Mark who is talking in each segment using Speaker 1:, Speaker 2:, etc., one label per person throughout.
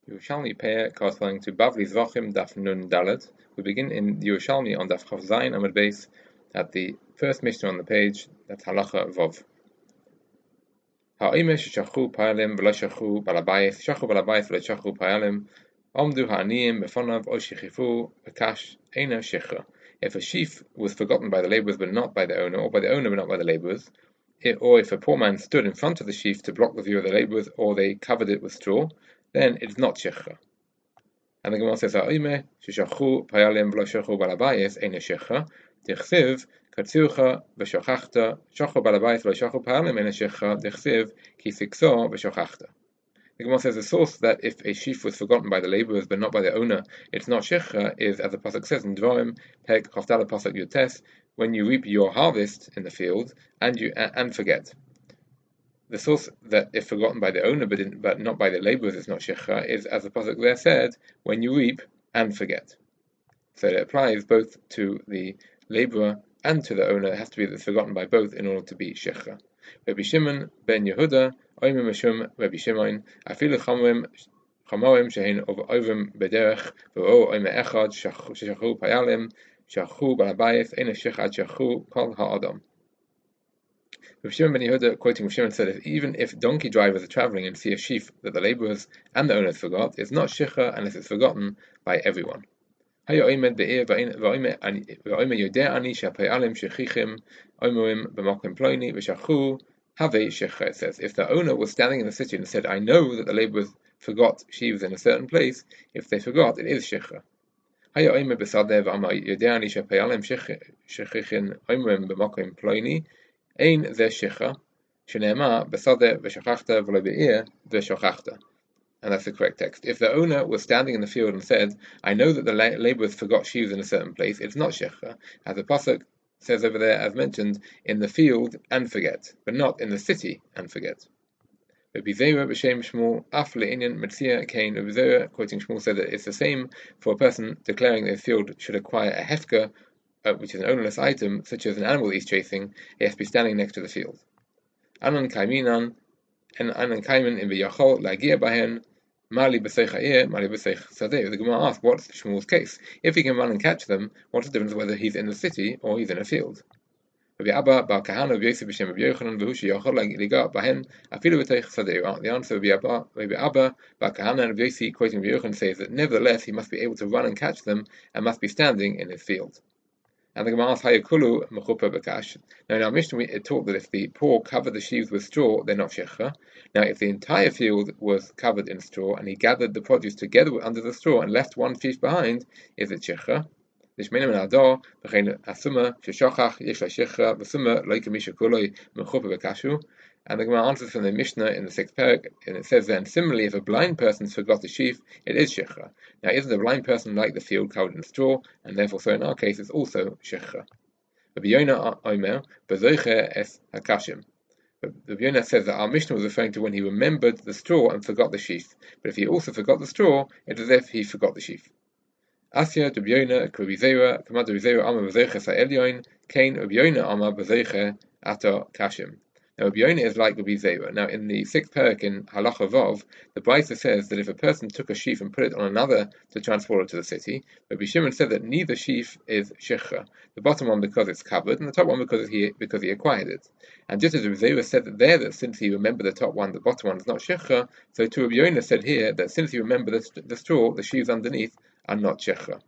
Speaker 1: Yerushalmi Peah corresponding to Bavli Zvachim Daf Nun Dalet. We begin in Yerushalmi on Daf Chav Zayin Amud Beis at the first Mishnah on the page. That's Halacha Vov. Ha'imeh sheshachu payalim v'lo shachu balabayis, shachu balabayis v'lo shachu payalim, omdu ha'aniyim befonav o shechifu v'kash eina shechra. If a sheaf was forgotten by the labourers but not by the owner, or by the owner but not by the labourers, or if a poor man stood in front of the sheaf to block the view of the labourers, or they covered it with straw, then it's not shechra. And the Gemara says, "Ha'imeh sheshachu payalim v'lo shachu balabayis eina shechra." Dichsiv katzilcha v'shochachta shachu balabayis v'lo shachu payalim eina shechra. Dichsiv ki sikso v'shochachta. The Gemara says the source that if a sheaf was forgotten by the labourers but not by the owner, it's not shechra, is as the pasuk says in Dvarim, Peg Choftala pasuk Yutes, when you reap your harvest in the field and forget. The source that if forgotten by the owner but not by the labourers is not shechra is, as the pasuk there said, when you reap and forget. So it applies both to the labourer and to the owner. It has to be that it's forgotten by both in order to be shechra. Rabbi Shimon ben Yehuda, Oimim Meshum Rabbi Shimon, Afilu Chamoim Shehin Ovim Bederech, V'o Oime Echad Sheshachu Payalim, Shachu Balabayis, Eina Shechad Shachu Kol Ha'adam. Rabbi Shimon ben Yehuda, quoting Rabbi Shimon, said, even if donkey drivers are travelling and see a sheaf that the labourers and the owners forgot, it's not shechra unless it's forgotten by everyone. It says, if the owner was standing in the city and said, I know that the labourers forgot sheaves in a certain place, if they forgot, it is shechra. Ein ze shechra, shenema besade v'shachachta v'lo be'ir v'shachachta. And that's the correct text. If the owner was standing in the field and said, I know that the labourers forgot sheaves in a certain place, it's not shechra, as the pasuk says over there, as mentioned, in the field and forget, but not in the city and forget. Rabbi Zera b'shem Shmuel, af le'inyan metzia kain. Rabbi Zera, quoting Shmuel, said that it's the same for a person declaring that a field should acquire a hefker, which is an ownerless item, such as an animal he's chasing. He has to be standing next to the field. Anan kaiminan, and anan kaimin in v'yachol la'gia bahen, mali b'seich ha'ir, mali b'seich sadeh. The Gemara asks, what's Shmuel's case? If he can run and catch them, what's the difference whether he's in the city or he's in a field? Rabbi Abba bar Kahana of Yosef b'shem Rabbi Yochanan v'hu sheyachol liga bahen afilu b'seich sadeh. The answer of Rabbi Abba bar Kahana of Yosef, quoting Rabbi Yochanan, says that nevertheless he must be able to run and catch them and must be standing in his field. And the Gemara asks, Hayakulu mechupa b'kash. Now in our Mishnah it taught that if the poor covered the sheaves with straw, they're not shechra. Now if the entire field was covered in straw and he gathered the produce together under the straw and left one sheaf behind, is it shechra? Lishmenim and ador v'chein asuma sheshachach yesh la shechra v'suma lo yikamisha kuloi mechupa b'kashu. And the Gemara answers from the Mishnah in the 6th parak, and it says then, similarly, if a blind person forgot the sheaf, it is shechra. Now, isn't a blind person like the field covered in straw, and therefore, so in our case, it's also shechra. Rabbi Yonah Omer, b'zoiche es hakashim. Rabbi Yonah says that our Mishnah was referring to when he remembered the straw and forgot the sheaf. But if he also forgot the straw, it's as if he forgot the sheaf. Asya Rabbi Yonah, Rabbi Zera, Kamad Rabbi Zera Amar b'zoiche sa'elyon, Kain Rabbi Yonah Amar b'zoiche ato kashim. Now, Rabbi Yonah is like Rabbi Zera. Now, in the 6th parak in Halacha Vov, the Brisa says that if a person took a sheaf and put it on another to transport it to the city, Rabbi Shimon said that neither sheaf is shechra. The bottom one because it's covered, and the top one because he acquired it. And just as Rabbi Zera said that there, that since he remembered the top one, the bottom one is not shechra, so too Rabbi Yonah said here that since he remembered the straw, the sheaves underneath are not shechra.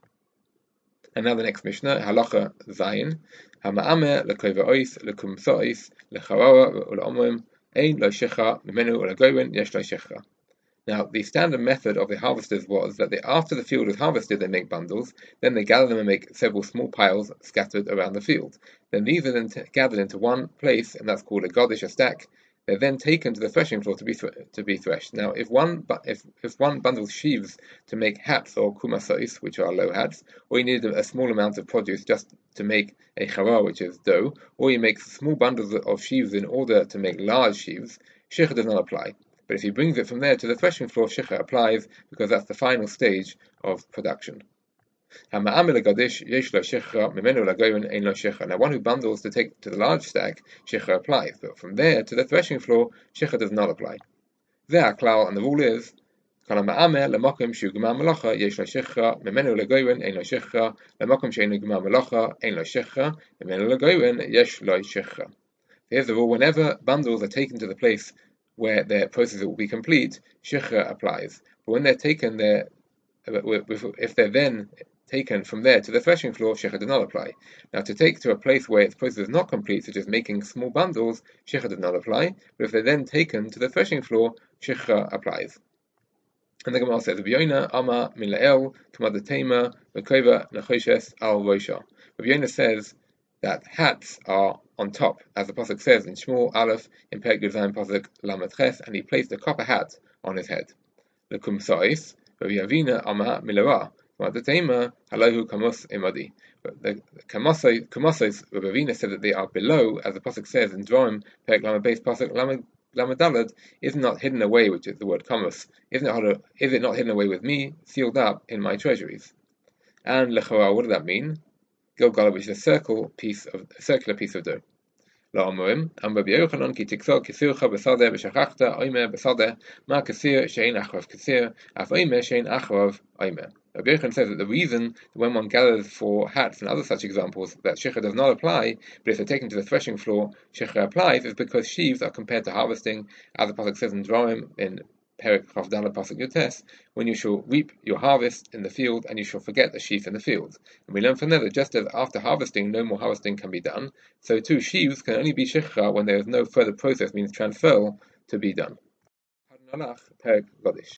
Speaker 1: And now the next Mishnah, Halacha Zayin, Hama'ameh lekove'ois lekumsois lecharara u'la'omrim ein lo shecha mimenu u'lagoyin yesh lo shecha. Now, the standard method of the harvesters was that after the field is harvested, they make bundles, then they gather them and make several small piles scattered around the field. Then these are then gathered into one place, and that's called a godish, a stack. They're then taken to the threshing floor to be threshed. Now, if one bundles sheaves to make hats or kumasois, which are low hats, or you need a small amount of produce just to make a charah, which is dough, or you make small bundles of sheaves in order to make large sheaves, shechah does not apply. But if he brings it from there to the threshing floor, shechah applies because that's the final stage of production. Now, one who bundles to take to the large stack, shechah applies, but from there to the threshing floor, shechah does not apply. And the rule is, כל המאמר למקום שהוא גמר מלאכה יש לו שכחה, ממנו לגוירן אין לו שכחה, למקום שאין לו גמר מלאכה אין לו שכחה, ממנו לגוירן יש לו שכחה. Here's the rule: whenever bundles are taken to the place where their process will be complete, shikha applies. But when they're taken there, if they're then taken from there to the threshing floor, shikha does not apply. Now, to take to a place where its process is not complete, such as making small bundles, shikha does not apply. But if they're then taken to the threshing floor, shikha applies. And the Gemara says, Rabbi Yonah Ama min La'el Tumad Tema Mekova Nechoshes Al Rosha. Rabbi Yonah says that hats are on top, as the pasuk says in Shmuel Aleph in Perek Yud pasuk Lamed Ches, and he placed a copper hat on his head. The Kumsais, Rabbi Avina Ama Milara, Tumad Halahu Kamos Imadi. But the Kamosais, Rabbi Avina said that they are below, as the pasuk says in Dvarim Perek Lamed Beis pasuk Lamed Daled, is not hidden away, which is the word Kamos. Is it not hidden away with me, sealed up in my treasuries? And Lechora, what does that mean? Gilgal, which is a circular piece of dough. La'amorim, am Rabbi Yochanan ki tiksor kisircha b'sadeh v'shachachta oimer b'sadeh ma kisir she'ein achrav kisir af oimer she'ein achrav oimer. Rabbi Yochanan says that the reason that when one gathers for hats and other such examples that shikha does not apply, but if they're taken to the threshing floor, shikha applies, is because sheaves are compared to harvesting, as the pasuk says in Dvarim in Perek Chavdala pasuk Yotes, when you shall reap your harvest in the field, and you shall forget the sheaf in the field. And we learn from there that just as after harvesting no more harvesting can be done, so too sheaves can only be shikha when there is no further process, means transfer, to be done. Perek Godish.